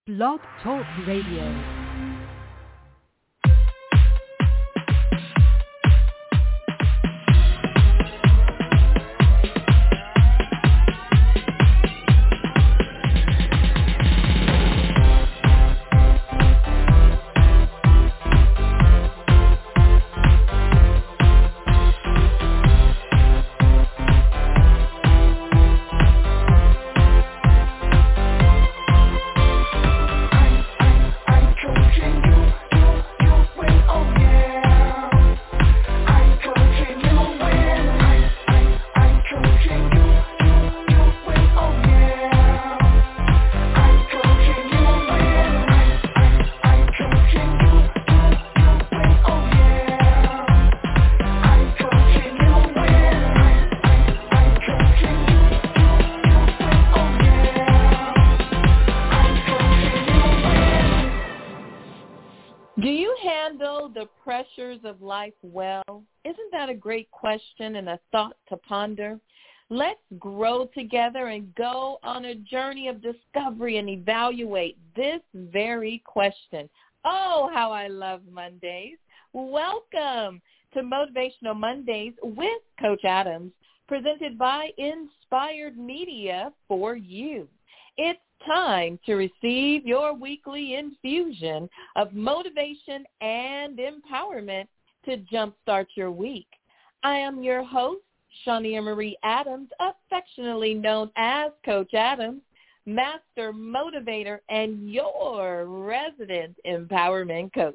Blog Talk Radio. Of life well? Isn't that a great question and a thought to ponder? Let's grow together and go on a journey of discovery and evaluate this very question. Oh, how I love Mondays. Welcome to Motivational Mondays with Coach Adams, presented by Inspired Media for you. It's time to receive your weekly infusion of motivation and empowerment to jumpstart your week. I am your host, Shania Marie Adams, affectionately known as Coach Adams, master motivator and your resident empowerment coach.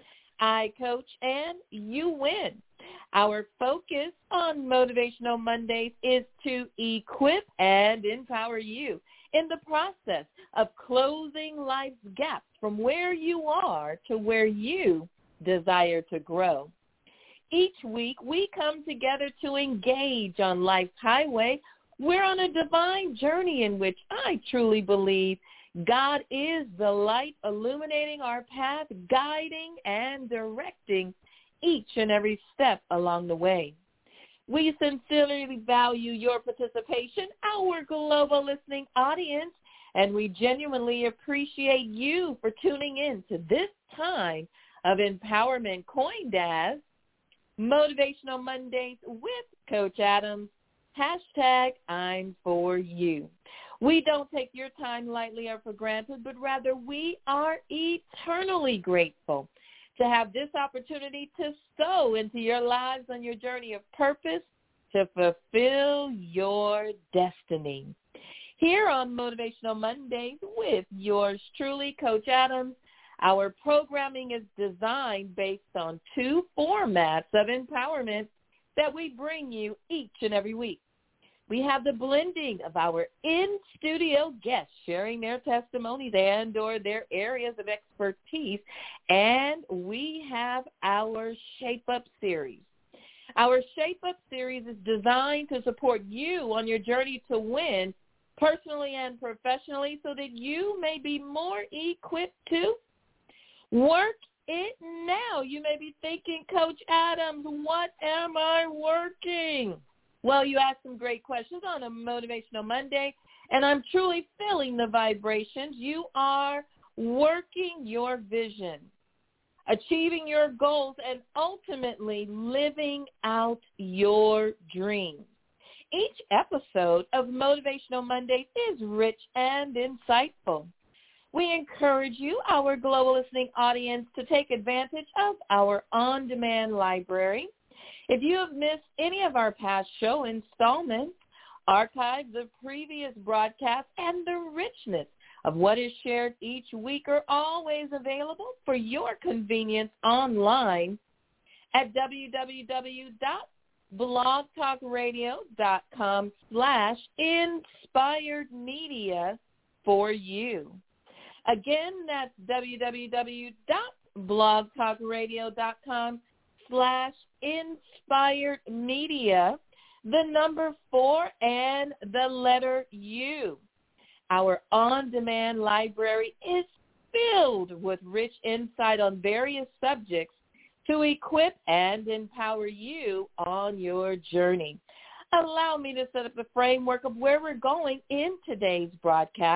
I coach and you win. Our focus on Motivational Mondays is to equip and empower you in the process of closing life's gaps from where you are to where you desire to grow. Each week, we come together to engage on life's highway. We're on a divine journey in which I truly believe God is the light illuminating our path, guiding and directing each and every step along the way. We sincerely value your participation, our global listening audience, and we genuinely appreciate you for tuning in to this time of empowerment coined as Motivational Mondays with Coach Adams, hashtag I'm for you. We don't take your time lightly or for granted, but rather we are eternally grateful to have this opportunity to sow into your lives on your journey of purpose to fulfill your destiny. Here on Motivational Mondays with yours truly, Coach Adams, our programming is designed based on two formats of empowerment that we bring you each and every week. We have the blending of our in-studio guests sharing their testimonies and or their areas of expertise, and we have our Shape Up series. Our Shape Up series is designed to support you on your journey to win personally and professionally so that you may be more equipped to work it now. You may be thinking, Coach Adams, what am I working? Well, you asked some great questions on a Motivational Monday, and I'm truly feeling the vibrations. You are working your vision, achieving your goals, and ultimately living out your dreams. Each episode of Motivational Mondays is rich and insightful. We encourage you, our global listening audience, to take advantage of our on-demand library. If you have missed any of our past show installments, archives of previous broadcasts, and the richness of what is shared each week are always available for your convenience online at www.blogtalkradio.com/inspiredmedia for you. Again, that's www.blogtalkradio.com/inspiredmedia, the number 4 and the letter U. Our on-demand library is filled with rich insight on various subjects to equip and empower you on your journey. Allow me to set up the framework of where we're going in today's broadcast.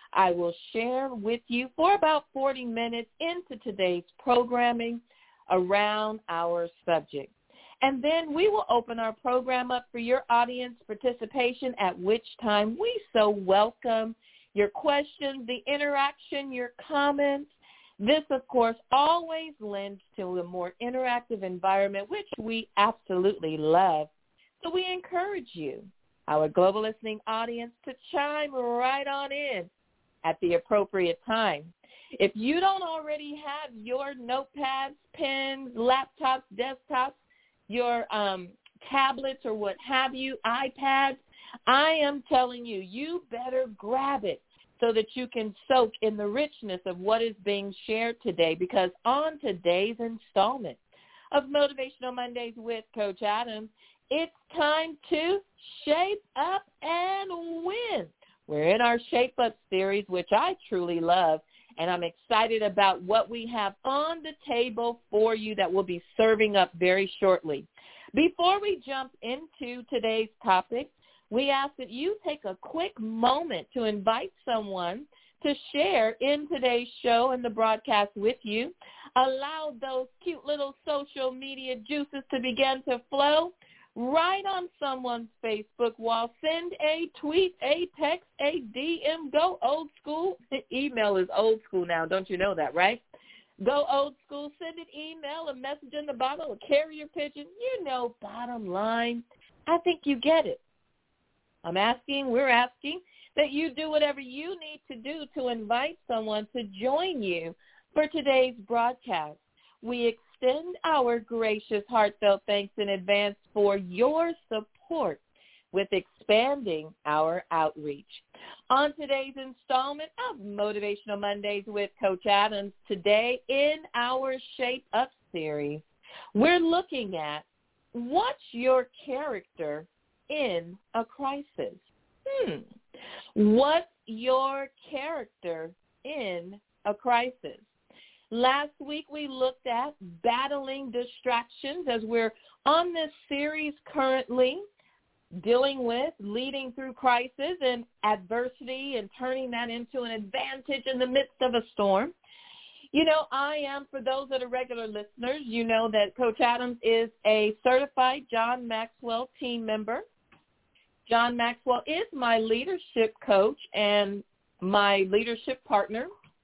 I will share with you for about 40 minutes into today's programming around our subject. And then we will open our program up for your audience participation, at which time we so welcome your questions, the interaction, your comments. This, of course, always lends to a more interactive environment, which we absolutely love. So we encourage you, our global listening audience, to chime right on in at the appropriate time. If you don't already have your notepads, pens, laptops, desktops, your tablets or what have you, iPads, I am telling you, you better grab it so that you can soak in the richness of what is being shared today, because on today's installment of Motivational Mondays with Coach Adams, it's time to shape up and win. We're in our Shape Up series, which I truly love, and I'm excited about what we have on the table for you that we'll be serving up very shortly. Before we jump into today's topic, we ask that you take a quick moment to invite someone to share in today's show and the broadcast with you. Allow those cute little social media juices to begin to flow right on someone's Facebook wall. Send a tweet, a text, a DM. Go old school. Email is old school now. Don't you know that, right? Go old school. Send an email, a message in the bottle, a carrier pigeon. You know, bottom line, I think you get it. We're asking that you do whatever you need to do to invite someone to join you for today's broadcast. We extend our gracious, heartfelt thanks in advance for your support with expanding our outreach. On today's installment of Motivational Mondays with Coach Adams, today in our Shape Up series, we're looking at what's your character in a crisis. What's your character in a crisis? Last week we looked at battling distractions, as we're on this series currently dealing with leading through crisis and adversity and turning that into an advantage in the midst of a storm. You know, I am, for those that are regular listeners, you know that Coach Adams is a certified John Maxwell team member. John Maxwell is my leadership coach and my leadership partner.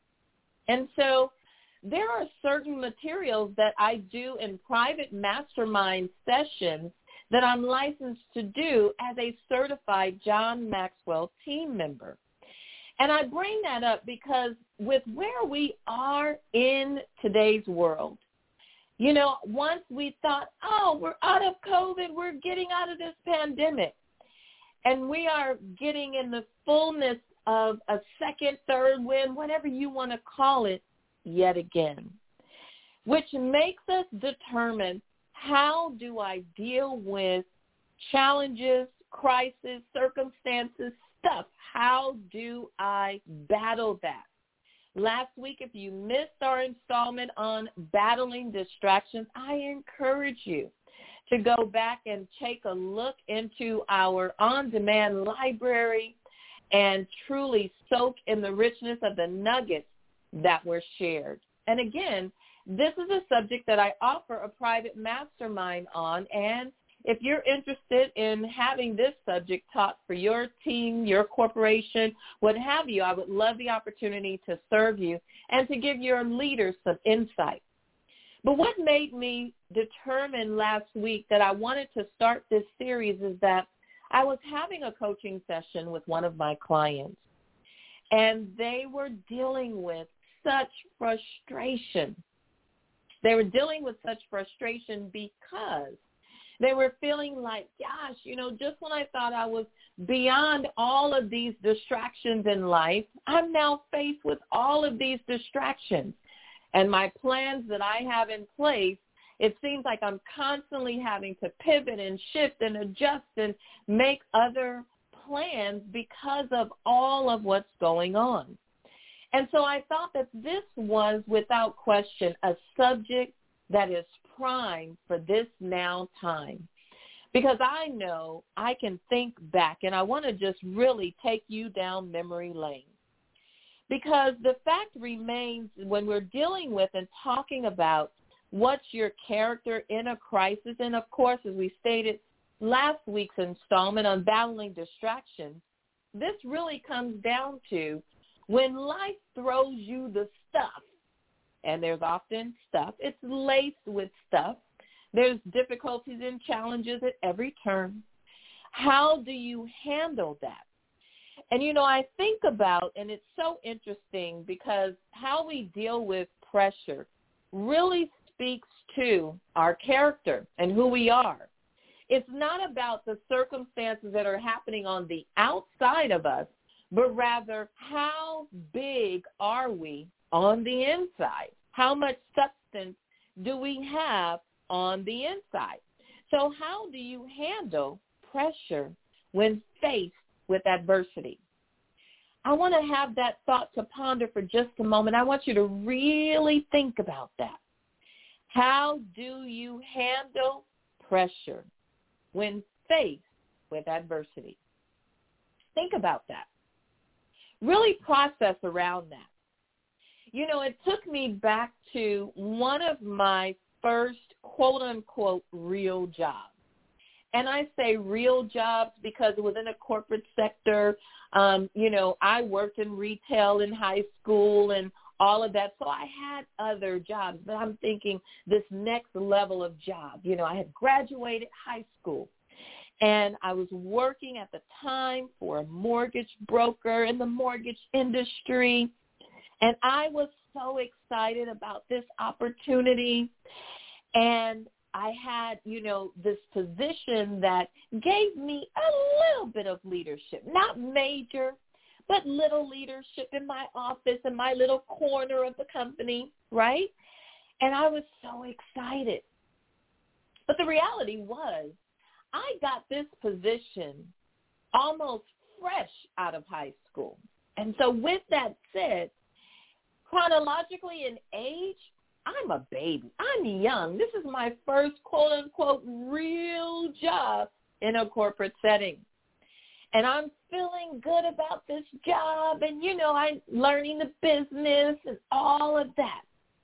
And so there are certain materials that I do in private mastermind sessions that I'm licensed to do as a certified John Maxwell team member. And I bring that up because with where we are in today's world, you know, once we thought, oh, we're out of COVID, we're getting out of this pandemic, and we are getting in the fullness of a second, third wave, whatever you want to call it, yet again, which makes us determine, how do I deal with challenges, crisis, circumstances, stuff? How do I battle that? Last week, if you missed our installment on battling distractions, I encourage you to go back and take a look into our on-demand library and truly soak in the richness of the nuggets that were shared. And again, this is a subject that I offer a private mastermind on, and if you're interested in having this subject taught for your team, your corporation, what have you, I would love the opportunity to serve you and to give your leaders some insight. But what made me determine last week that I wanted to start this series is that I was having a coaching session with one of my clients, and they were dealing with such frustration. They were dealing with such frustration because they were feeling like, gosh, you know, just when I thought I was beyond all of these distractions in life, I'm now faced with all of these distractions. And my plans that I have in place, it seems like I'm constantly having to pivot and shift and adjust and make other plans because of all of what's going on. And so I thought that this was, without question, a subject that is prime for this now time. Because I know I can think back, and I want to just really take you down memory lane. Because the fact remains, when we're dealing with and talking about what's your character in a crisis, and of course, as we stated last week's installment on battling distractions, this really comes down to when life throws you the stuff, and there's often stuff, it's laced with stuff. There's difficulties and challenges at every turn. How do you handle that? And, I think about, and it's so interesting because how we deal with pressure really speaks to our character and who we are. It's not about the circumstances that are happening on the outside of us, but rather how big are we on the inside? How much substance do we have on the inside? So how do you handle pressure when faced with adversity? I want to have that thought to ponder for just a moment. I want you to really think about that. How do you handle pressure when faced with adversity? Think about that. Really process around that. It took me back to one of my first quote-unquote real jobs. And I say real jobs because it was in a corporate sector. I worked in retail in high school and all of that. So I had other jobs, but I'm thinking this next level of job. I had graduated high school and I was working at the time for a mortgage broker in the mortgage industry. And I was so excited about this opportunity. And I had, this position that gave me a little bit of leadership, not major, but little leadership in my office, in my little corner of the company, right? And I was so excited. But the reality was I got this position almost fresh out of high school. And so with that said, chronologically in age, I'm a baby. I'm young. This is my first quote-unquote real job in a corporate setting. And I'm feeling good about this job and, I'm learning the business and all of that.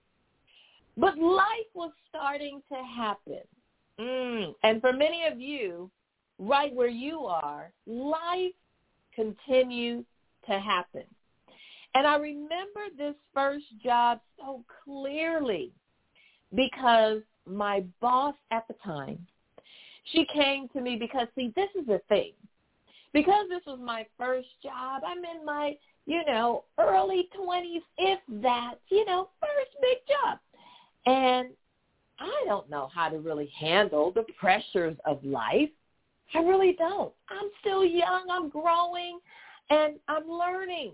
But life was starting to happen. And for many of you, right where you are, life continued to happen. And I remember this first job so clearly because my boss at the time, she came to me because, see, this is the thing. Because this was my first job, I'm in my, early 20s, if that, first big job. And I don't know how to really handle the pressures of life. I really don't. I'm still young, I'm growing, and I'm learning.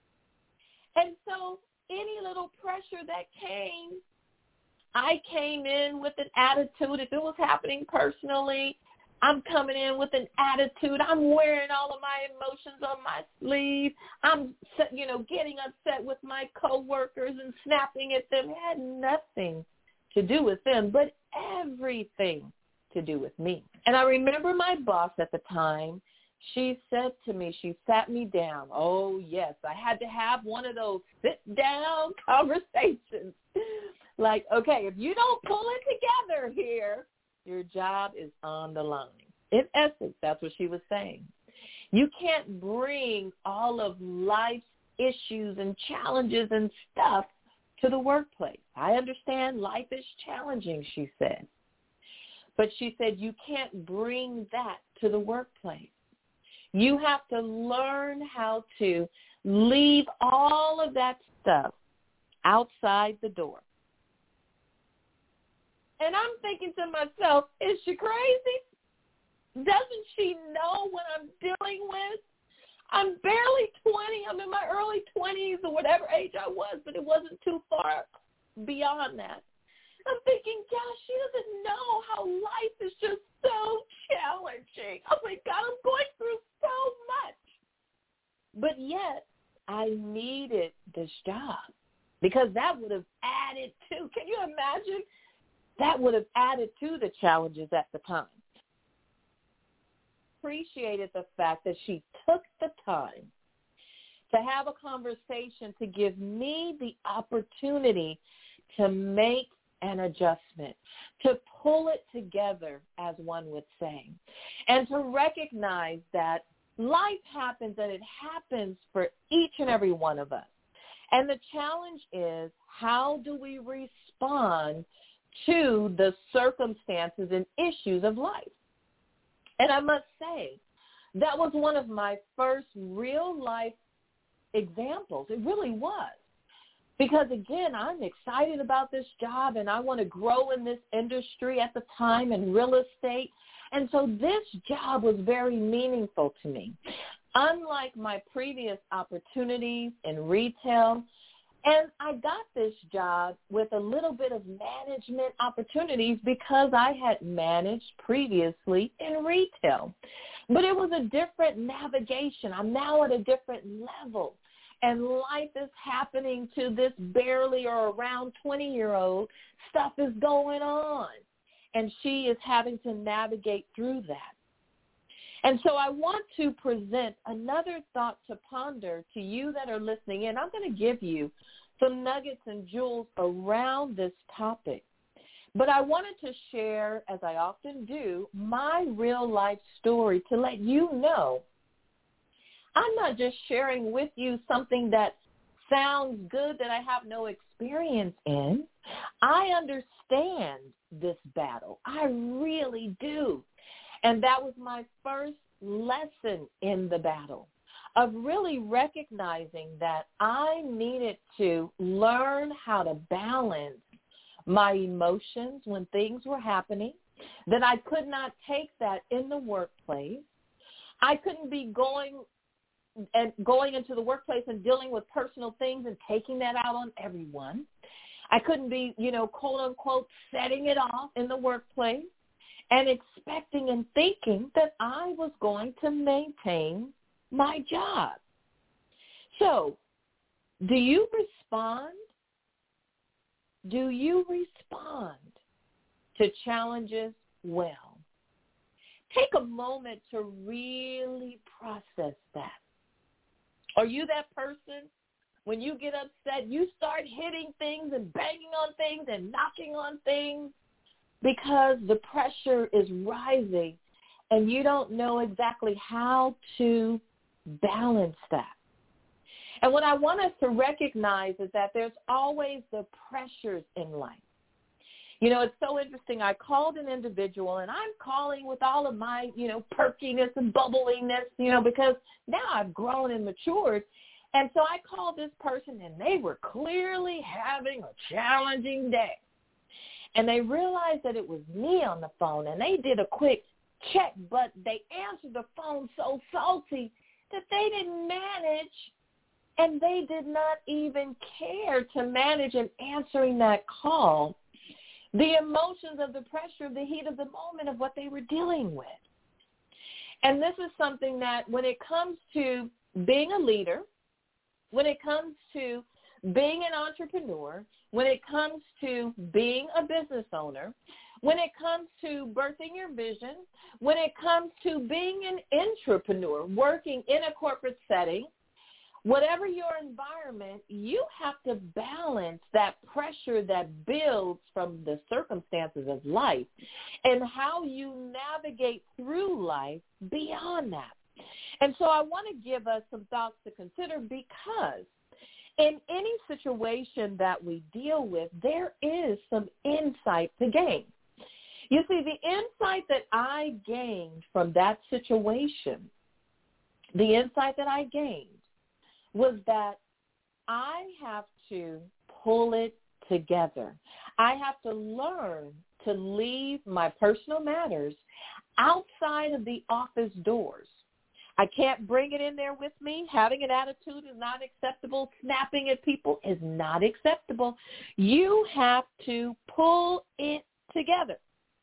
And so any little pressure that came, I came in with an attitude. If it was happening personally, I'm coming in with an attitude. I'm wearing all of my emotions on my sleeve. I'm, getting upset with my coworkers and snapping at them. It had nothing to do with them, but everything to do with me. And I remember my boss at the time, she said to me, she sat me down. Oh, yes, I had to have one of those sit-down conversations. Like, okay, if you don't pull it together here, your job is on the line. In essence, that's what she was saying. You can't bring all of life's issues and challenges and stuff to the workplace. I understand life is challenging, she said. But she said you can't bring that to the workplace. You have to learn how to leave all of that stuff outside the door. And I'm thinking to myself, is she crazy? Doesn't she know what I'm dealing with? I'm barely 20. I'm in my early 20s or whatever age I was, but it wasn't too far beyond that. I'm thinking, gosh, she doesn't know how life is just so challenging. Oh, my God, I'm going through so much. But yet, I needed this job because that would have added to, can you imagine? That would have added to the challenges at the time. Appreciated the fact that she took the time to have a conversation to give me the opportunity to make an adjustment, to pull it together, as one would say, and to recognize that life happens, and it happens for each and every one of us. And the challenge is, how do we respond to the circumstances and issues of life? And I must say, that was one of my first real life examples. It really was. Because, again, I'm excited about this job, and I want to grow in this industry at the time in real estate. And so this job was very meaningful to me. Unlike my previous opportunities in retail, and I got this job with a little bit of management opportunities because I had managed previously in retail. But it was a different navigation. I'm now at a different level. And life is happening to this barely or around 20-year-old. Stuff is going on. And she is having to navigate through that. And so I want to present another thought to ponder to you that are listening in. I'm going to give you some nuggets and jewels around this topic. But I wanted to share, as I often do, my real life story to let you know I'm not just sharing with you something that sounds good that I have no experience in. I understand this battle. I really do. And that was my first lesson in the battle, of really recognizing that I needed to learn how to balance my emotions when things were happening, that I could not take that in the workplace. I couldn't be going into the workplace and dealing with personal things and taking that out on everyone. I couldn't be, quote unquote, setting it off in the workplace and expecting and thinking that I was going to maintain my job. So, do you respond? Do you respond to challenges well? Take a moment to really process that. Are you that person, when you get upset, you start hitting things and banging on things and knocking on things because the pressure is rising and you don't know exactly how to balance that? And what I want us to recognize is that there's always the pressures in life. It's so interesting. I called an individual, and I'm calling with all of my, perkiness and bubbliness, because now I've grown and matured. And so I called this person, and they were clearly having a challenging day. And they realized that it was me on the phone, and they did a quick check, but they answered the phone so salty that they didn't manage, and they did not even care to manage in answering that call the emotions of the pressure, of the heat of the moment of what they were dealing with. And this is something that when it comes to being a leader, when it comes to being an entrepreneur, when it comes to being a business owner, when it comes to birthing your vision, when it comes to being an entrepreneur, working in a corporate setting, whatever your environment, you have to balance that pressure that builds from the circumstances of life and how you navigate through life beyond that. And so I want to give us some thoughts to consider, because in any situation that we deal with, there is some insight to gain. You see, the insight that I gained from that situation, the insight that I gained was that I have to pull it together. I have to learn to leave my personal matters outside of the office doors. I can't bring it in there with me. Having an attitude is not acceptable. Snapping at people is not acceptable. You have to pull it together.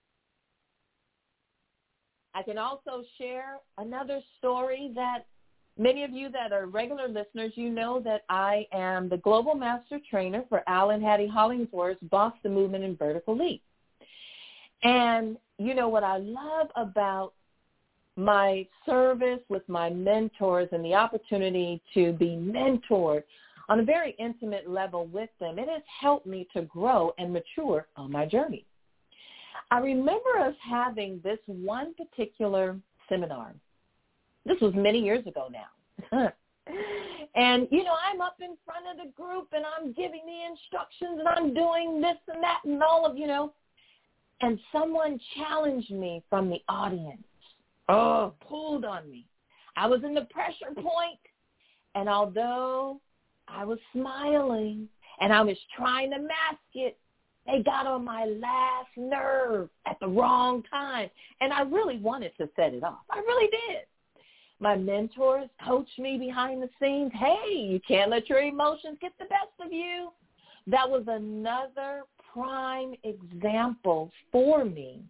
I can also share another story that many of you that are regular listeners, you know that I am the Global Master Trainer for Alan Hattie Hollingsworth's Boss the Movement and Vertical Leap. And you know what I love about my service with my mentors and the opportunity to be mentored on a very intimate level with them, it has helped me to grow and mature on my journey. I remember us having this one particular seminar. This was many years ago now. And, I'm up in front of the group and I'm giving the instructions and I'm doing this and that and all of, and someone challenged me from the audience. Pulled on me. I was in the pressure point, and although I was smiling and I was trying to mask it, they got on my last nerve at the wrong time, and I really wanted to set it off. I really did. My mentors coached me behind the scenes. Hey, you can't let your emotions get the best of you. That was another prime example for me.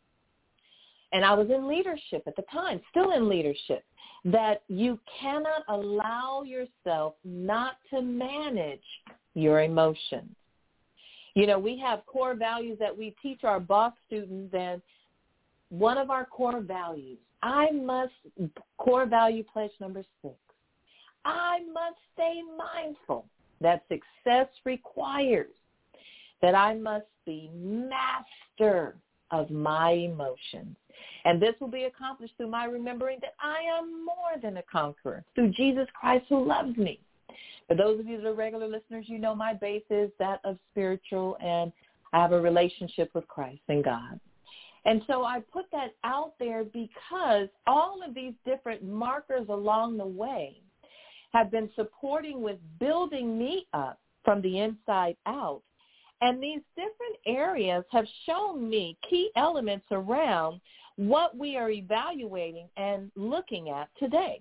And I was in leadership at the time, still in leadership, that you cannot allow yourself not to manage your emotions. We have core values that we teach our boss students, and one of our core values, core value pledge number 6, I must stay mindful that success requires that I must be master of my emotions. And this will be accomplished through my remembering that I am more than a conqueror through Jesus Christ who loves me. For those of you that are regular listeners, my base is that of spiritual, and I have a relationship with Christ and God. And so I put that out there because all of these different markers along the way have been supporting with building me up from the inside out. And these different areas have shown me key elements around what we are evaluating and looking at today.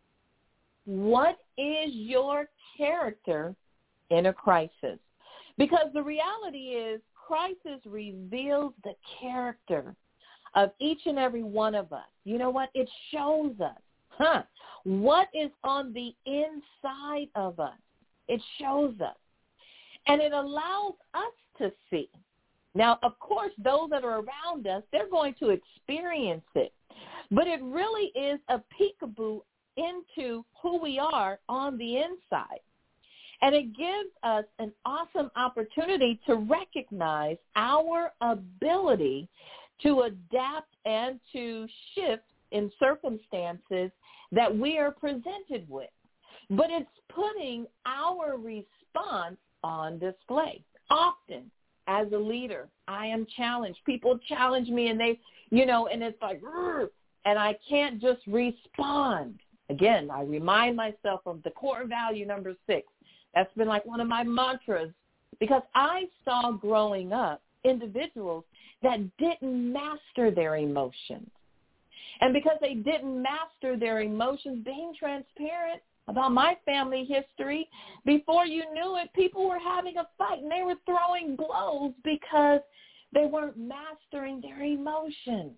What is your character in a crisis? Because the reality is crisis reveals the character of each and every one of us. You know what? It shows us, what is on the inside of us. It shows us. And it allows us to see. Now, of course, those that are around us, they're going to experience it. But it really is a peekaboo into who we are on the inside. And it gives us an awesome opportunity to recognize our ability to adapt and to shift in circumstances that we are presented with. But it's putting our response on display. Often, as a leader, I am challenged. People challenge me and they, and it's like, and I can't just respond. Again, I remind myself of the core value number 6. That's been like one of my mantras, because I saw growing up individuals that didn't master their emotions. And because they didn't master their emotions, being transparent about my family history, before you knew it, people were having a fight and they were throwing blows because they weren't mastering their emotions.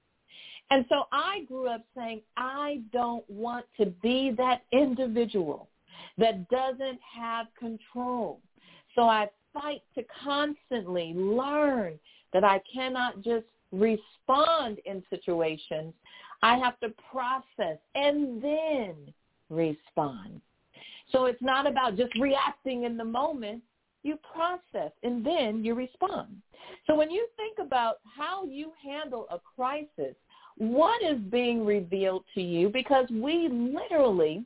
And so I grew up saying, I don't want to be that individual that doesn't have control. So I fight to constantly learn that I cannot just respond in situations. I have to process and then respond. So it's not about just reacting in the moment. You process and then you respond. So when you think about how you handle a crisis, what is being revealed to you? Because we literally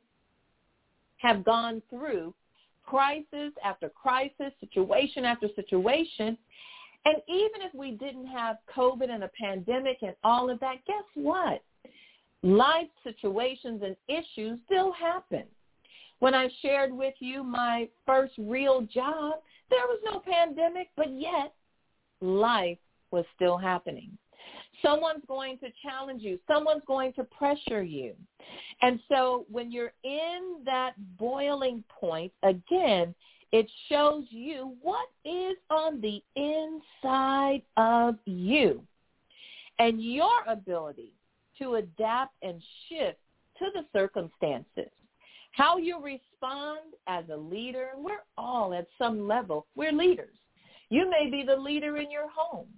have gone through crisis after crisis, situation after situation. And even if we didn't have COVID and a pandemic and all of that, guess what? Life situations and issues still happen. When I shared with you my first real job, there was no pandemic, but yet life was still happening. Someone's going to challenge you. Someone's going to pressure you. And so when you're in that boiling point, again, it shows you what is on the inside of you and your ability to adapt and shift to the circumstances. How you respond as a leader, we're all at some level, we're leaders. You may be the leader in your home.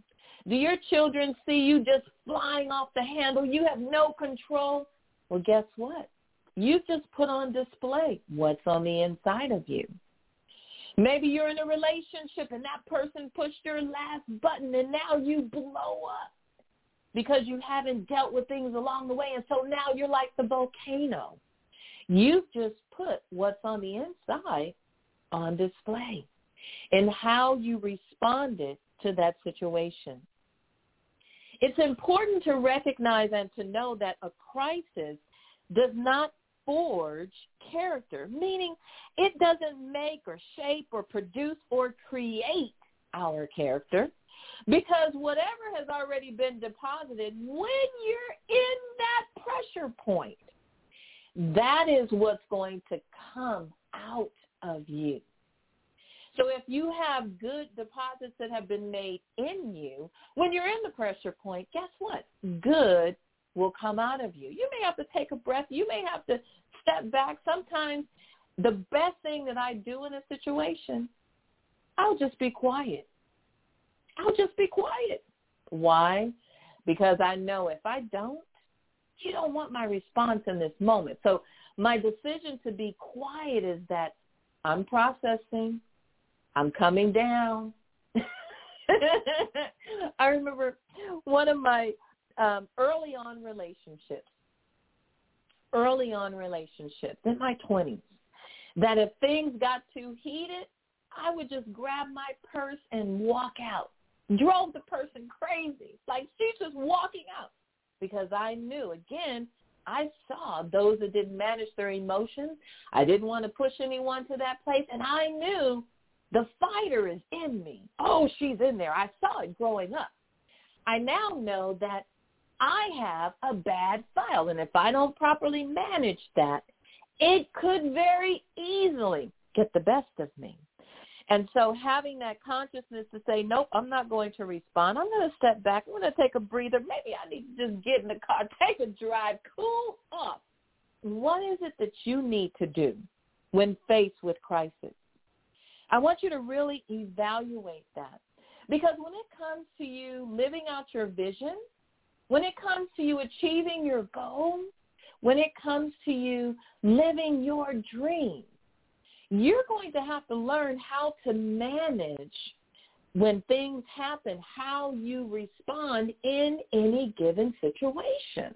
Do your children see you just flying off the handle? You have no control. Well, guess what? You just put on display what's on the inside of you. Maybe you're in a relationship and that person pushed your last button and now you blow up because you haven't dealt with things along the way. And so now you're like the volcano. You've just put what's on the inside on display and how you responded to that situation. It's important to recognize and to know that a crisis does not forge character, meaning it doesn't make or shape or produce or create our character, because whatever has already been deposited, when you're in that pressure point, that is what's going to come out of you. So if you have good deposits that have been made in you, when you're in the pressure point, guess what? Good will come out of you. You may have to take a breath. You may have to step back. Sometimes the best thing that I do in a situation, I'll just be quiet. I'll just be quiet. Why? Because I know if I don't, you don't want my response in this moment. So my decision to be quiet is that I'm processing. I'm coming down. I remember one of my early on relationships in my 20s, that if things got too heated, I would just grab my purse and walk out. Drove the person crazy. Like she's just walking out because I knew, again, I saw those that didn't manage their emotions. I didn't want to push anyone to that place, and I knew the fighter is in me. Oh, she's in there. I saw it growing up. I now know that I have a bad file, and if I don't properly manage that, it could very easily get the best of me. And so having that consciousness to say, nope, I'm not going to respond. I'm going to step back. I'm going to take a breather. Maybe I need to just get in the car, take a drive, cool off. What is it that you need to do when faced with crisis? I want you to really evaluate that. Because when it comes to you living out your vision, when it comes to you achieving your goal, when it comes to you living your dream, you're going to have to learn how to manage when things happen, how you respond in any given situation.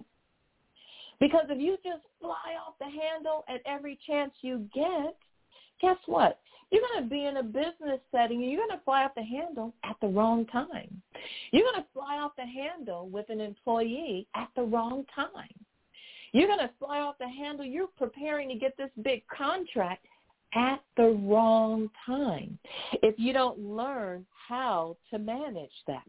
Because if you just fly off the handle at every chance you get, guess what? You're going to be in a business setting and you're going to fly off the handle at the wrong time. You're going to fly off the handle with an employee at the wrong time. You're going to fly off the handle. You're preparing to get this big contract at the wrong time if you don't learn how to manage that.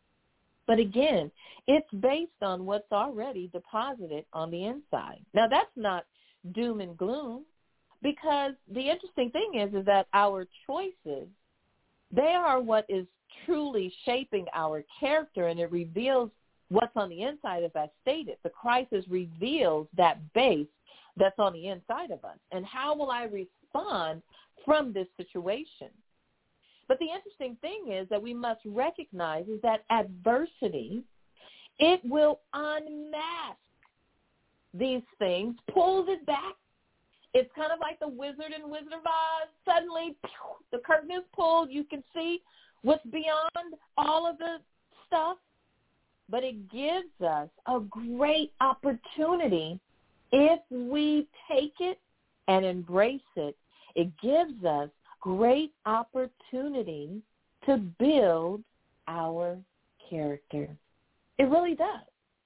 But again, it's based on what's already deposited on the inside. Now, that's not doom and gloom, because the interesting thing is that our choices, they are what is truly shaping our character, and it reveals what's on the inside, as I stated. The crisis reveals that base that's on the inside of us. And how will I respond from this situation? But the interesting thing is that we must recognize is that adversity, it will unmask these things, pulls it back. It's kind of like the Wizard in Wizard of Oz. Suddenly, the curtain is pulled. You can see what's beyond all of the stuff. But it gives us a great opportunity if we take it and embrace it. It gives us great opportunity to build our character. It really does.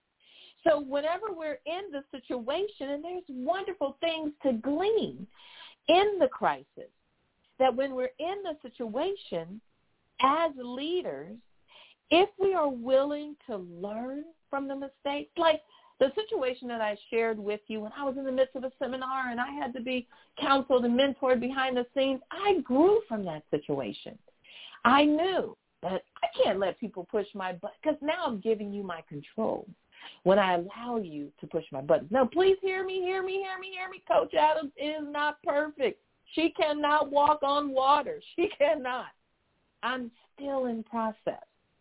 So whenever we're in the situation, and there's wonderful things to glean in the crisis, that when we're in the situation as leaders, if we are willing to learn from the mistakes, like the situation that I shared with you when I was in the midst of a seminar and I had to be counseled and mentored behind the scenes, I grew from that situation. I knew that I can't let people push my button, because now I'm giving you my control when I allow you to push my buttons. Now, please hear me. Coach Adams is not perfect. She cannot walk on water. She cannot. I'm still in process.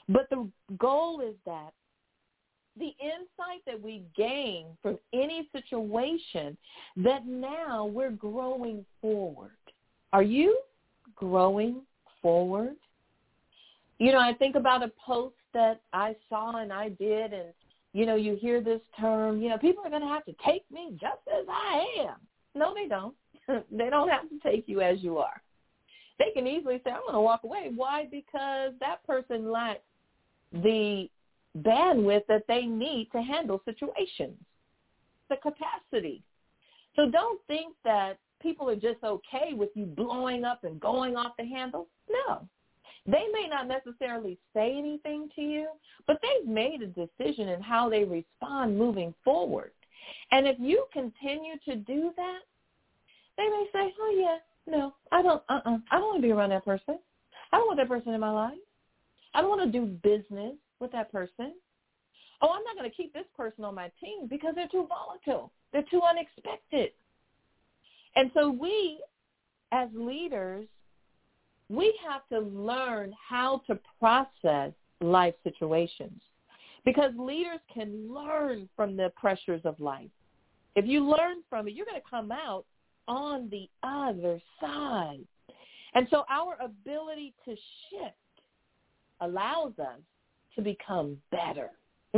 But the goal is that the insight that we gain from any situation, that now we're growing forward. Are you growing forward? You know, I think about a post that I saw and I did, and, you know, you hear this term, you know, people are going to have to take me just as I am. No, they don't. They don't have to take you as you are. They can easily say, I'm going to walk away. Why? Because that person lacks the bandwidth that they need to handle situations, the capacity. So don't think that people are just okay with you blowing up and going off the handle. No. They may not necessarily say anything to you, but they've made a decision in how they respond moving forward. And if you continue to do that, they may say, oh, yeah, no, I don't want to be around that person. I don't want that person in my life. I don't want to do business with that person. Oh, I'm not going to keep this person on my team because they're too volatile. They're too unexpected. And so we, as leaders, we have to learn how to process life situations, because leaders can learn from the pressures of life. If you learn from it, you're going to come out on the other side. And so our ability to shift allows us to become better.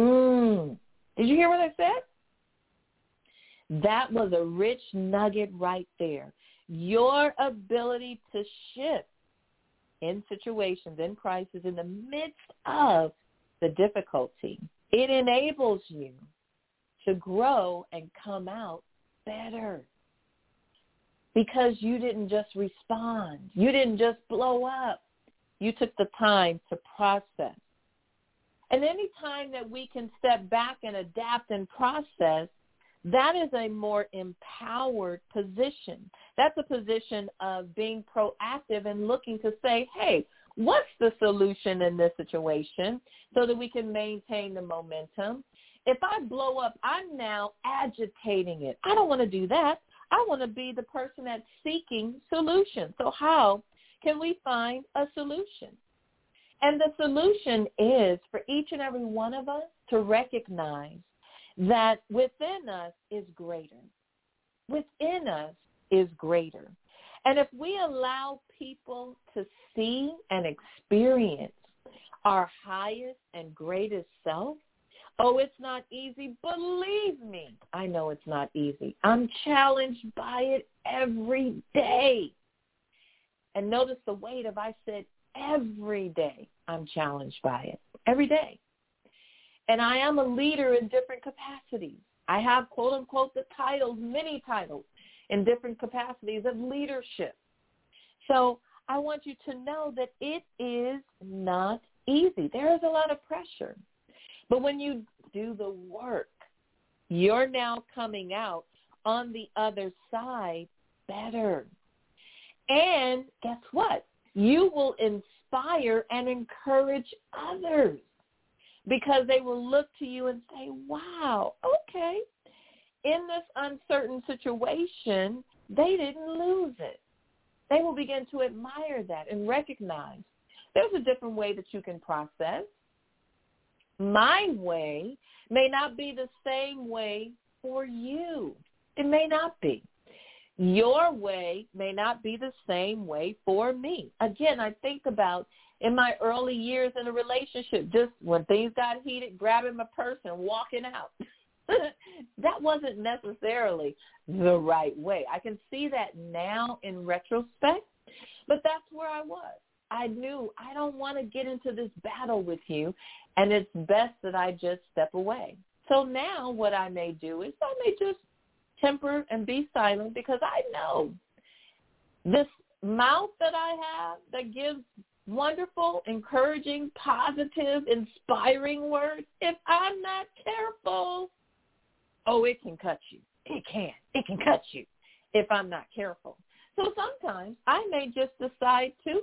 Did you hear what I said? That was a rich nugget right there. Your ability to shift in situations, in crisis, in the midst of the difficulty, it enables you to grow and come out better, because you didn't just respond. You didn't just blow up. You took the time to process. And any time that we can step back and adapt and process, that is a more empowered position. That's a position of being proactive and looking to say, hey, what's the solution in this situation so that we can maintain the momentum? If I blow up, I'm now agitating it. I don't want to do that. I want to be the person that's seeking solutions. So how can we find a solution? And the solution is for each and every one of us to recognize that within us is greater. Within us is greater. And if we allow people to see and experience our highest and greatest self, oh, it's not easy. Believe me, I know it's not easy. I'm challenged by it every day. And notice the weight of I said every day I'm challenged by it. Every day. And I am a leader in different capacities. I have, quote, unquote, the titles, many titles in different capacities of leadership. So I want you to know that it is not easy. There is a lot of pressure. But when you do the work, you're now coming out on the other side better. And guess what? You will inspire and encourage others, because they will look to you and say, wow, okay, in this uncertain situation, they didn't lose it. They will begin to admire that and recognize there's a different way that you can process. My way may not be the same way for you. It may not be. Your way may not be the same way for me. Again, I think about in my early years in a relationship, just when things got heated, grabbing my purse and walking out. That wasn't necessarily the right way. I can see that now in retrospect, but that's where I was. I knew I don't want to get into this battle with you, and it's best that I just step away. So now what I may do is I may just temper and be silent, because I know this mouth that I have that gives wonderful, encouraging, positive, inspiring words, if I'm not careful, oh, it can cut you. It can. It can cut you if I'm not careful. So sometimes I may just decide to,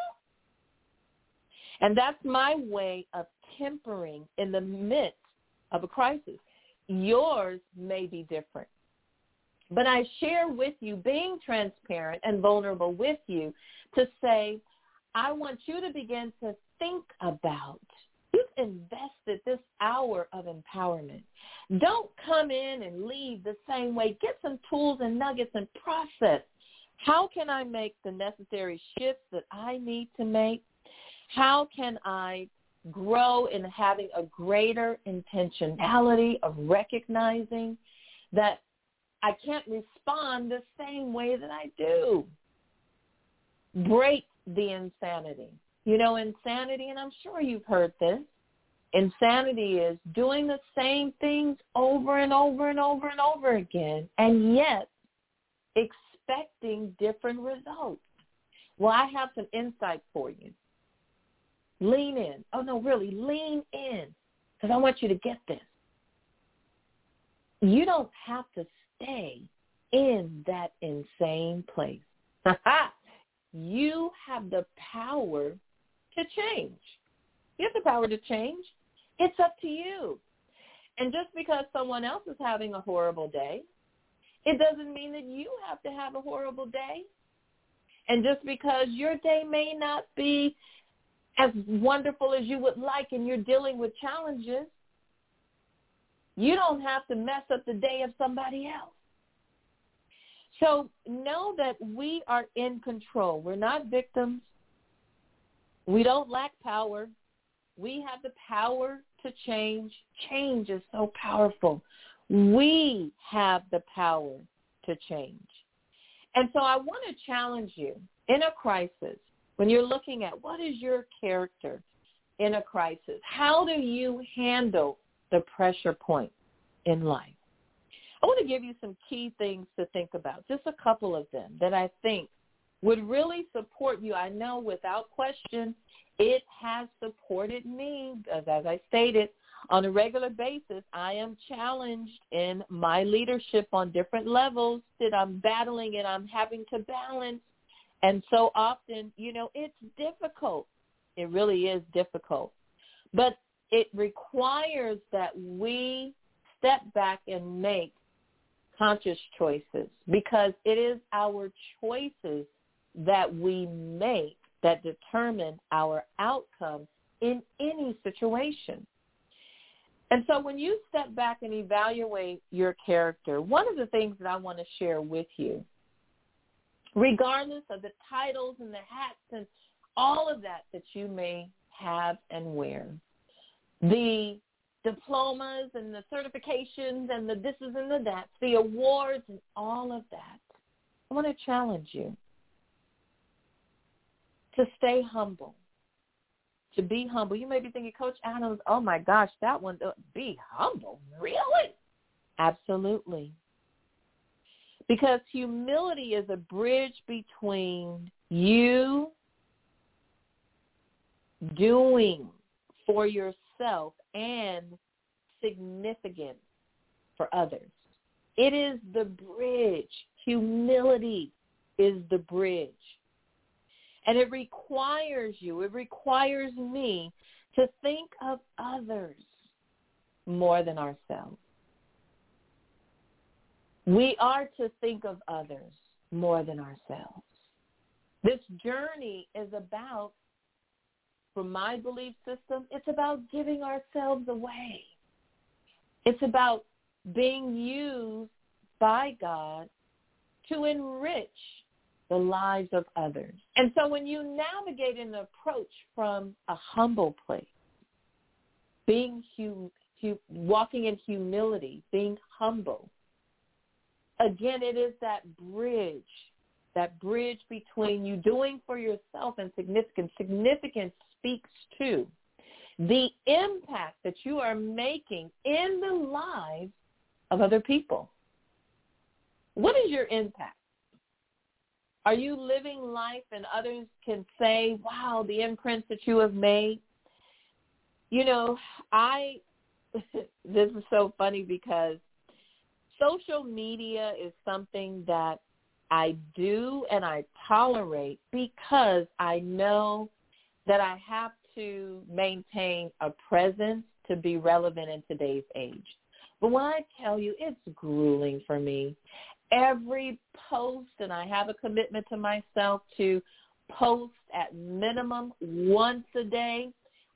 and that's my way of tempering in the midst of a crisis. Yours may be different. But I share with you, being transparent and vulnerable with you, to say, I want you to begin to think about invested this hour of empowerment. Don't come in and leave the same way. Get some tools and nuggets and process. How can I make the necessary shifts that I need to make? How can I grow in having a greater intentionality of recognizing that I can't respond the same way that I do? Break the insanity. You know, insanity, and I'm sure you've heard this, insanity is doing the same things over and over and over and over again, and yet expecting different results. Well, I have some insight for you. Lean in. Oh, no, really, lean in, because I want you to get this. You don't have to stay in that insane place. You have the power to change. You have the power to change. It's up to you. And just because someone else is having a horrible day, it doesn't mean that you have to have a horrible day. And just because your day may not be as wonderful as you would like and you're dealing with challenges, you don't have to mess up the day of somebody else. So know that we are in control. We're not victims. We don't lack power. We have the power to change. Change is so powerful. We have the power to change. And so I want to challenge you in a crisis, when you're looking at what is your character in a crisis, how do you handle the pressure point in life? I want to give you some key things to think about, just a couple of them that I think would really support you. I know without question it has supported me, as I stated, on a regular basis. I am challenged in my leadership on different levels that I'm battling and I'm having to balance. And so often, you know, it's difficult. It really is difficult. But it requires that we step back and make conscious choices, because it is our choices that we make that determine our outcome in any situation. And so when you step back and evaluate your character, one of the things that I want to share with you, regardless of the titles and the hats and all of that you may have and wear, the diplomas and the certifications and the thises and the that's, the awards and all of that, I want to challenge you to stay humble, to be humble. You may be thinking, Coach Adams, oh my gosh, that one, be humble, really? Absolutely. Because humility is a bridge between you doing for yourself and significance for others. It is the bridge. Humility is the bridge. And it requires you, it requires me to think of others more than ourselves. We are to think of others more than ourselves. This journey is about, from my belief system, it's about giving ourselves away. It's about being used by God to enrich the lives of others. And so when you navigate an approach from a humble place, being walking in humility, being humble, again, it is that bridge between you doing for yourself and significance. Significance speaks to the impact that you are making in the lives of other people. What is your impact? Are you living life and others can say, wow, the imprints that you have made? You know, this is so funny because social media is something that I do and I tolerate because I know that I have to maintain a presence to be relevant in today's age. But when I tell you, it's grueling for me. Every post, and I have a commitment to myself to post at minimum once a day.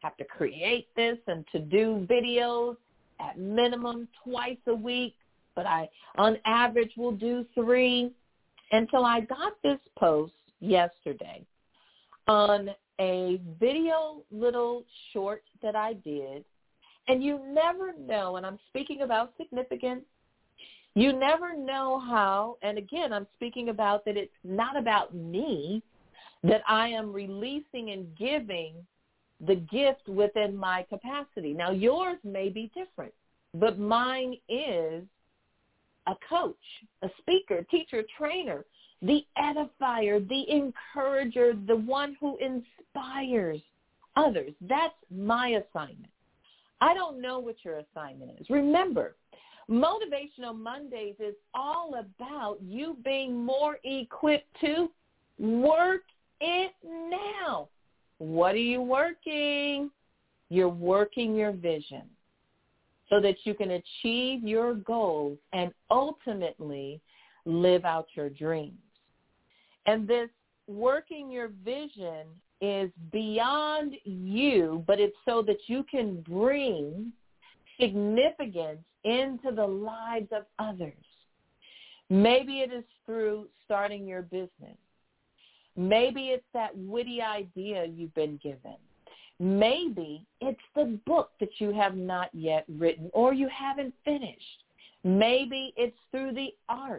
have to create this and to do videos at minimum twice a week, but I, on average, will do 3. Until I got this post yesterday on a video little short that I did. And you never know, and I'm speaking about significance, you never know how, and again, I'm speaking about that it's not about me, that I am releasing and giving the gift within my capacity. Now, yours may be different, but mine is a coach, a speaker, teacher, trainer, the edifier, the encourager, the one who inspires others. That's my assignment. I don't know what your assignment is. Remember, Motivational Mondays is all about you being more equipped to work it now. What are you working? You're working your vision so that you can achieve your goals and ultimately live out your dreams. And this working your vision is beyond you, but it's so that you can bring significance into the lives of others. Maybe it is through starting your business. Maybe it's that witty idea you've been given. Maybe it's the book that you have not yet written or you haven't finished. Maybe it's through the art,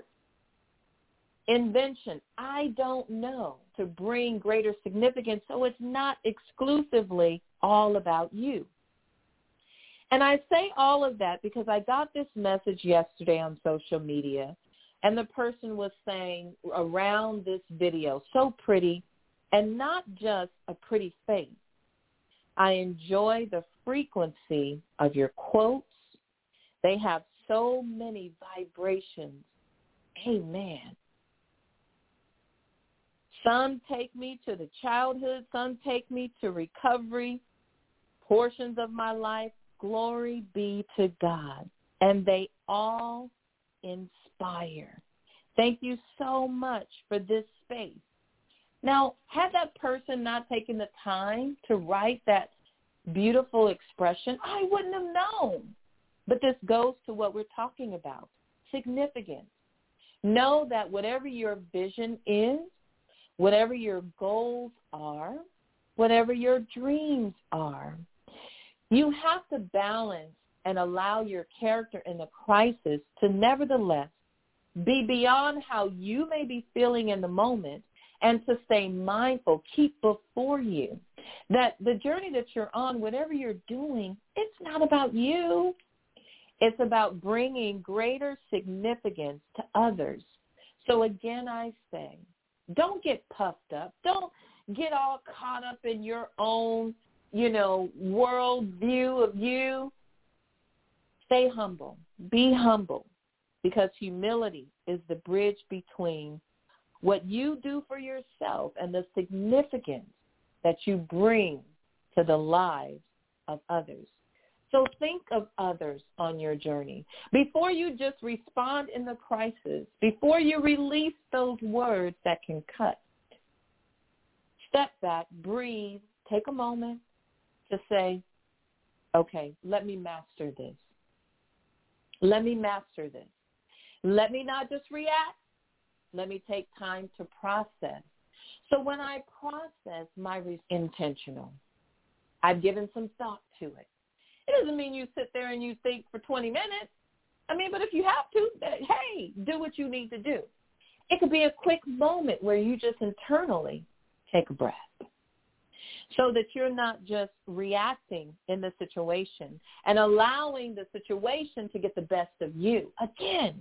invention, I don't know, to bring greater significance so it's not exclusively all about you. And I say all of that because I got this message yesterday on social media, and the person was saying around this video, so pretty, and not just a pretty face. I enjoy the frequency of your quotes. They have so many vibrations. Amen. Some take me to the childhood. Some take me to recovery, portions of my life. Glory be to God. And they all inspire. Thank you so much for this space. Now, had that person not taken the time to write that beautiful expression, I wouldn't have known. But this goes to what we're talking about, significance. Know that whatever your vision is, whatever your goals are, whatever your dreams are, you have to balance and allow your character in the crisis to nevertheless be beyond how you may be feeling in the moment and to stay mindful, keep before you that the journey that you're on, whatever you're doing, it's not about you. It's about bringing greater significance to others. So again, I say, don't get puffed up. Don't get all caught up in your own, world view of you. Stay humble. Be humble, because humility is the bridge between what you do for yourself and the significance that you bring to the lives of others. So think of others on your journey. Before you just respond in the crisis, before you release those words that can cut, step back, breathe, take a moment to say, okay, let me master this. Let me master this. Let me not just react. Let me take time to process. So when I process my intentional, I've given some thought to it. It doesn't mean you sit there and you think for 20 minutes. But if you have to, hey, do what you need to do. It could be a quick moment where you just internally take a breath so that you're not just reacting in the situation and allowing the situation to get the best of you. Again,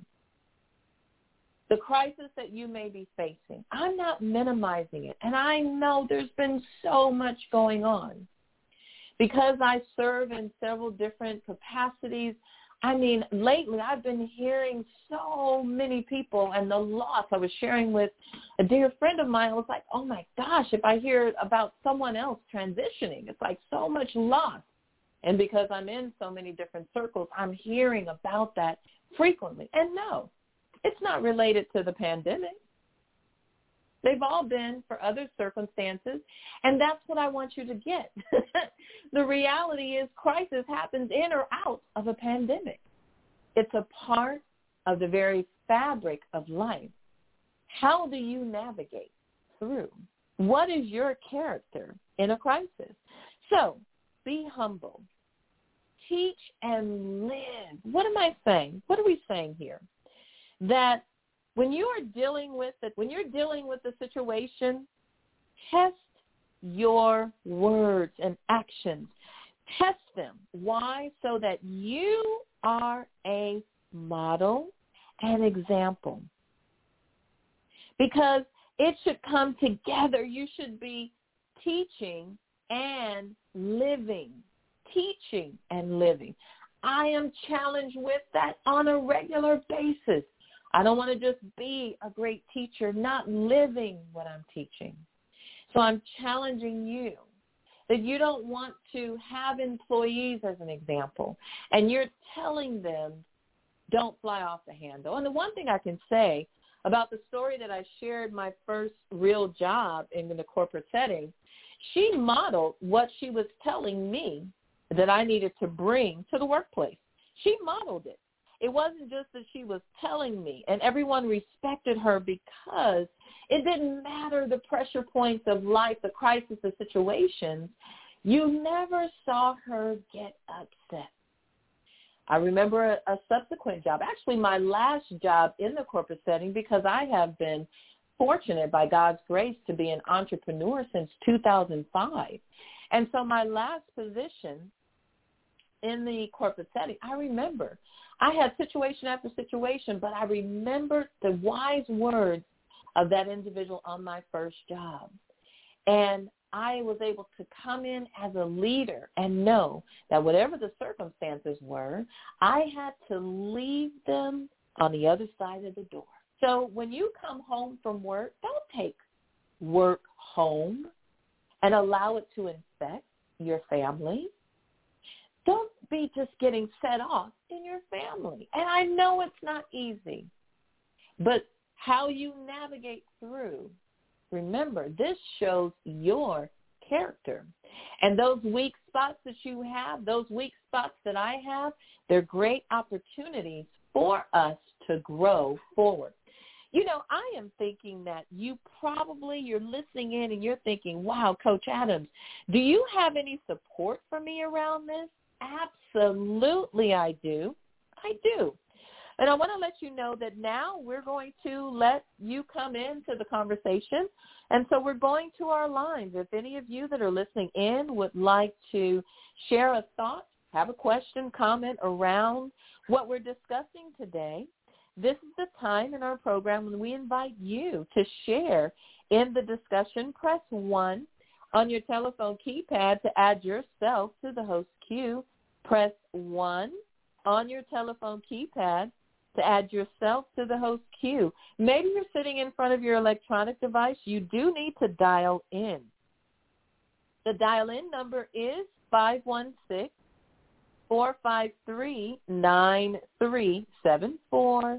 the crisis that you may be facing, I'm not minimizing it. And I know there's been so much going on. Because I serve in several different capacities, lately I've been hearing so many people and the loss. I was sharing with a dear friend of mine. I was like, oh, my gosh, if I hear about someone else transitioning, it's like so much loss. And because I'm in so many different circles, I'm hearing about that frequently. And no, it's not related to the pandemic. They've all been for other circumstances, and that's what I want you to get. The reality is crisis happens in or out of a pandemic. It's a part of the very fabric of life. How do you navigate through? What is your character in a crisis? So be humble. Teach and live. What am I saying? What are we saying here? That when you're dealing with the situation, test your words and actions. Test them. Why? So that you are a model and example. Because it should come together. You should be teaching and living. Teaching and living. I am challenged with that on a regular basis. I don't want to just be a great teacher, not living what I'm teaching. So I'm challenging you that you don't want to have employees as an example, and you're telling them, don't fly off the handle. And the one thing I can say about the story that I shared, my first real job in the corporate setting, she modeled what she was telling me that I needed to bring to the workplace. She modeled it. It wasn't just that she was telling me, and everyone respected her because it didn't matter the pressure points of life, the crisis, the situations. You never saw her get upset. I remember a subsequent job, actually my last job in the corporate setting, because I have been fortunate by God's grace to be an entrepreneur since 2005. And so my last position in the corporate setting, I remember I had situation after situation, but I remembered the wise words of that individual on my first job. And I was able to come in as a leader and know that whatever the circumstances were, I had to leave them on the other side of the door. So when you come home from work, don't take work home and allow it to infect your family. Don't be just getting set off in your family. And I know it's not easy, but how you navigate through, remember, this shows your character. And those weak spots that you have, those weak spots that I have, they're great opportunities for us to grow forward. You know, I am thinking that you're listening in and you're thinking, wow, Coach Adams, do you have any support for me around this? Absolutely, I do. I do. And I want to let you know that now we're going to let you come into the conversation. And so we're going to our lines. If any of you that are listening in would like to share a thought, have a question, comment around what we're discussing today, this is the time in our program when we invite you to share in the discussion. Press 1 on your telephone keypad to add yourself to the host queue. Press 1 on your telephone keypad to add yourself to the host queue. Maybe you're sitting in front of your electronic device. You do need to dial in. The dial-in number is 516-453-9374.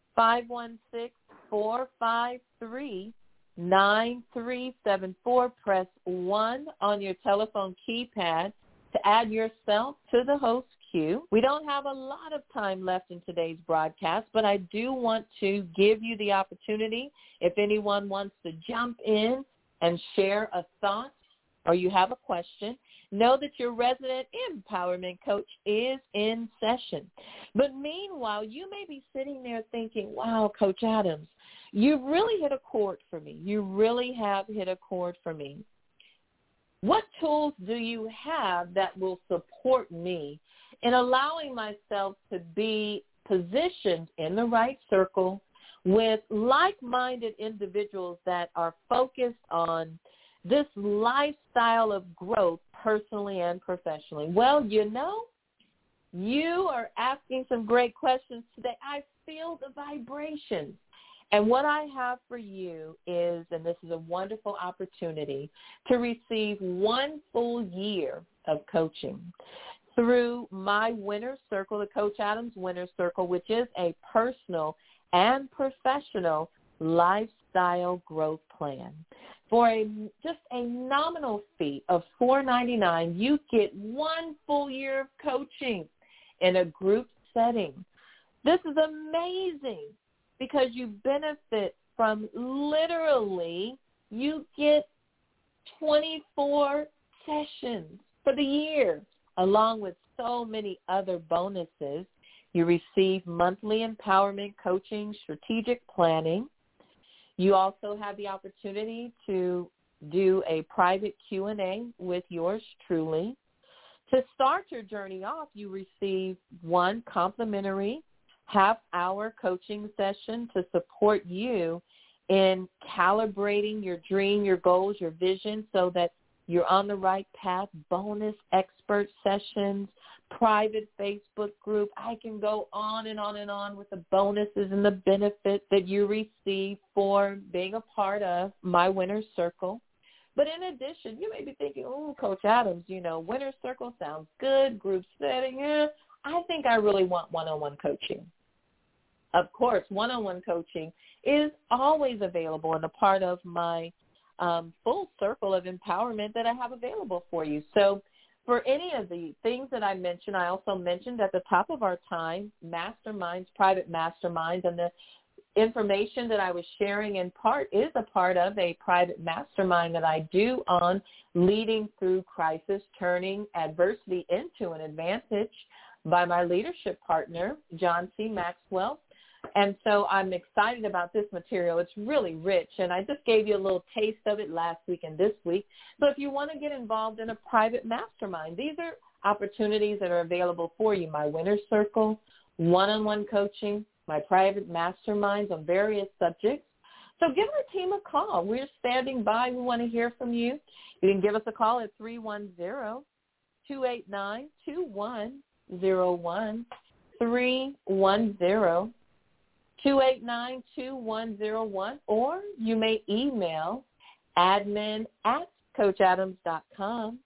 516-453-9374. Press 1 on your telephone keypad to add yourself to the host queue. We don't have a lot of time left in today's broadcast, but I do want to give you the opportunity, if anyone wants to jump in and share a thought or you have a question, know that your resident empowerment coach is in session. But meanwhile, you may be sitting there thinking, wow, Coach Adams, you've really hit a chord for me. You really have hit a chord for me. What tools do you have that will support me in allowing myself to be positioned in the right circle with like-minded individuals that are focused on this lifestyle of growth personally and professionally? Well, you know, you are asking some great questions today. I feel the vibrations. And what I have for you is, and this is a wonderful opportunity, to receive 1 full year of coaching through my Winner's Circle, the Coach Adams Winner's Circle, which is a personal and professional lifestyle growth plan. For just a nominal fee of $4.99, you get 1 full year of coaching in a group setting. This is amazing because you benefit from literally, you get 24 sessions for the year, along with so many other bonuses. You receive monthly empowerment coaching, strategic planning. You also have the opportunity to do a private Q&A with yours truly. To start your journey off, you receive 1 complimentary half-hour coaching session to support you in calibrating your dream, your goals, your vision so that you're on the right path, bonus expert sessions, private Facebook group. I can go on and on and on with the bonuses and the benefits that you receive for being a part of my Winner's Circle. But in addition, you may be thinking, oh, Coach Adams, Winner's Circle sounds good, group setting. I think I really want one-on-one coaching. Of course, one-on-one coaching is always available and a part of my full circle of empowerment that I have available for you. So for any of the things that I mentioned, I also mentioned at the top of our time, masterminds, private masterminds, and the information that I was sharing in part is a part of a private mastermind that I do on leading through crisis, turning adversity into an advantage by my leadership partner, John C. Maxwell. And so I'm excited about this material. It's really rich, and I just gave you a little taste of it last week and this week. So if you want to get involved in a private mastermind, these are opportunities that are available for you. My Winner's Circle, one-on-one coaching, my private masterminds on various subjects. So give our team a call. We're standing by. We want to hear from you. You can give us a call at 310-289-2101, 310-289-2101, or you may email admin@coachadams.com,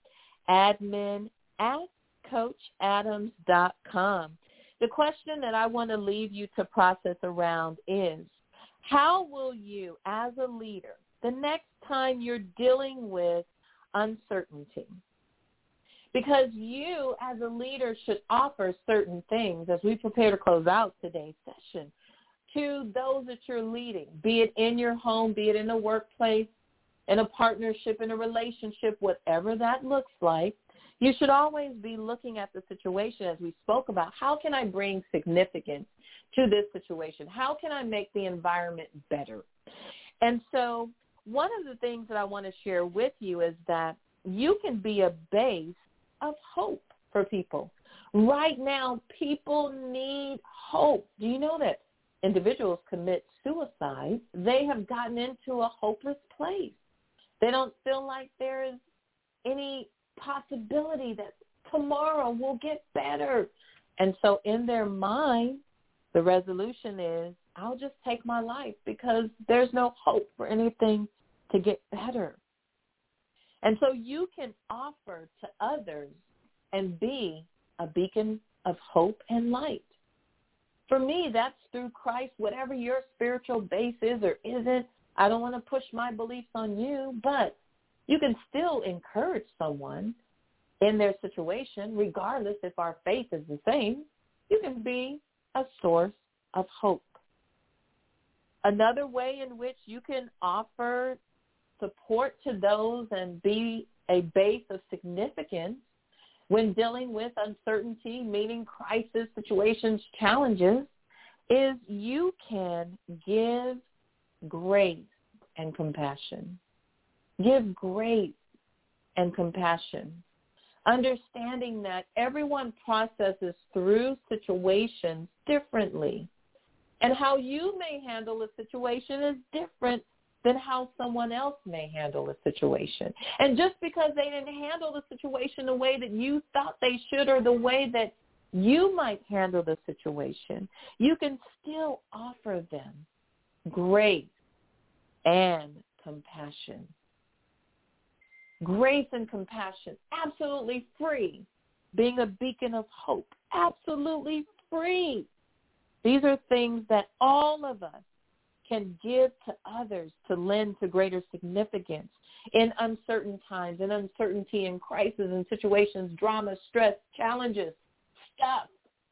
admin@coachadams.com. The question that I want to leave you to process around is, how will you as a leader, the next time you're dealing with uncertainty, because you as a leader should offer certain things as we prepare to close out today's session to those that you're leading, be it in your home, be it in a workplace, in a partnership, in a relationship, whatever that looks like. You should always be looking at the situation as we spoke about. How can I bring significance to this situation? How can I make the environment better? And so one of the things that I want to share with you is that you can be a base of hope for people. Right now, people need hope. Do you know that individuals commit suicide? They have gotten into a hopeless place. They don't feel like there is any possibility that tomorrow will get better. And so in their mind, the resolution is, I'll just take my life because there's no hope for anything to get better. And so you can offer to others and be a beacon of hope and light. For me, that's through Christ, whatever your spiritual base is or isn't. I don't want to push my beliefs on you, but you can still encourage someone in their situation, regardless if our faith is the same. You can be a source of hope. Another way in which you can offer support to those and be a base of significance when dealing with uncertainty, meaning crisis situations, challenges, is you can give grace and compassion. Give grace and compassion, understanding that everyone processes through situations differently, and how you may handle a situation is different than how someone else may handle a situation. And just because they didn't handle the situation the way that you thought they should or the way that you might handle the situation, you can still offer them grace and compassion. Grace and compassion, absolutely free. Being a beacon of hope, absolutely free. These are things that all of us can give to others to lend to greater significance in uncertain times, in uncertainty, in crisis, in situations, drama, stress, challenges, stuff.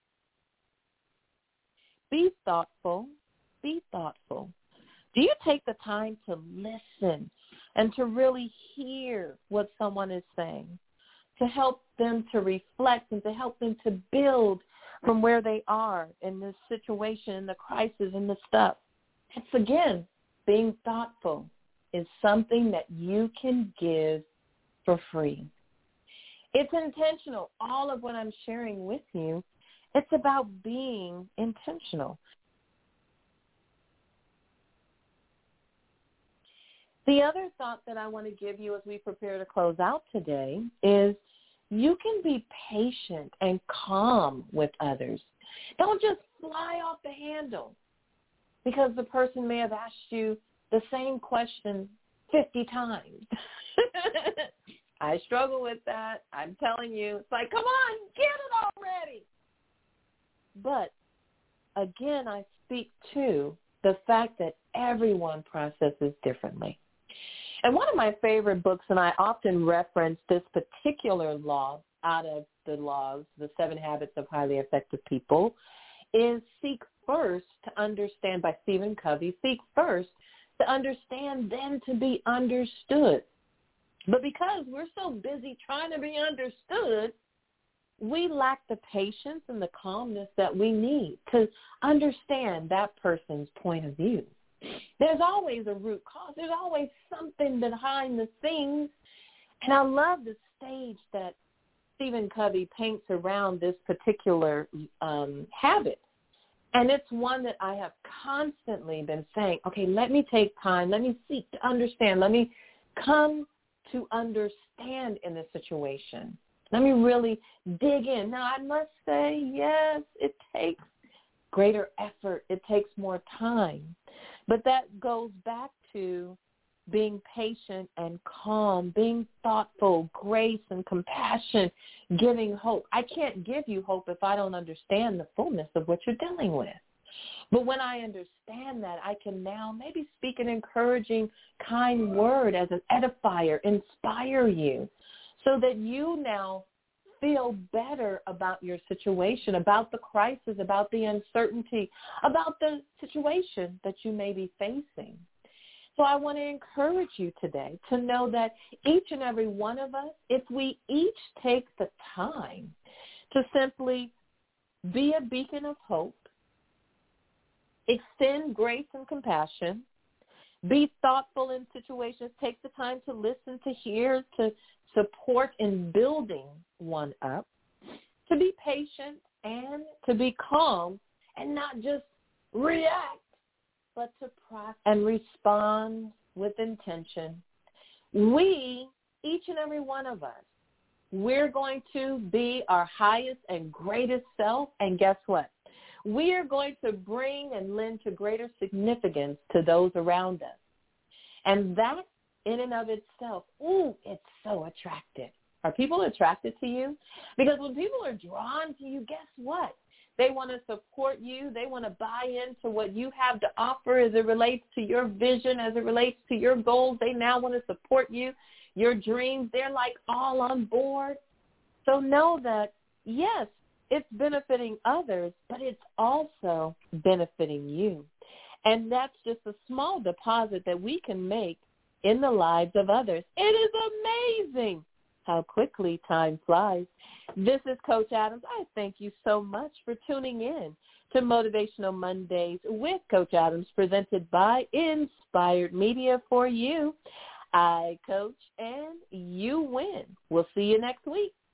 Be thoughtful. Be thoughtful. Do you take the time to listen and to really hear what someone is saying, to help them to reflect and to help them to build from where they are in this situation, in the crisis, in the stuff? It's, again, being thoughtful is something that you can give for free. It's intentional. All of what I'm sharing with you, it's about being intentional. The other thought that I want to give you as we prepare to close out today is you can be patient and calm with others. Don't just fly off the handle because the person may have asked you the same question 50 times. I struggle with that. I'm telling you. It's like, come on, get it already. But, again, I speak to the fact that everyone processes differently. And one of my favorite books, and I often reference this particular law out of the laws, the 7 Habits of Highly Effective People, is Seek First to Understand by Stephen Covey. Seek first to understand, then to be understood. But because we're so busy trying to be understood, we lack the patience and the calmness that we need to understand that person's point of view. There's always a root cause. There's always something behind the scenes. And I love the stage that Stephen Covey paints around this particular habit. And it's one that I have constantly been saying, okay, let me take time. Let me seek to understand. Let me come to understand in this situation. Let me really dig in. Now, I must say, yes, it takes greater effort. It takes more time. But that goes back to being patient and calm, being thoughtful, grace and compassion, giving hope. I can't give you hope if I don't understand the fullness of what you're dealing with. But when I understand that, I can now maybe speak an encouraging, kind word as an edifier, inspire you so that you now feel better about your situation, about the crisis, about the uncertainty, about the situation that you may be facing. So I want to encourage you today to know that each and every one of us, if we each take the time to simply be a beacon of hope, extend grace and compassion, be thoughtful in situations, take the time to listen, to hear, to support in building one up, to be patient and to be calm and not just react, but to process and respond with intention. We, each and every one of us, we're going to be our highest and greatest self, and guess what? We are going to bring and lend to greater significance to those around us. And that in and of itself, it's so attractive. Are people attracted to you? Because when people are drawn to you, guess what? They want to support you. They want to buy into what you have to offer as it relates to your vision, as it relates to your goals. They now want to support you, your dreams. They're like all on board. So know that, yes, it's benefiting others, but it's also benefiting you. And that's just a small deposit that we can make in the lives of others. It is amazing how quickly time flies. This is Coach Adams. I thank you so much for tuning in to Motivational Mondays with Coach Adams, presented by Inspired Media for you. I coach and you win. We'll see you next week.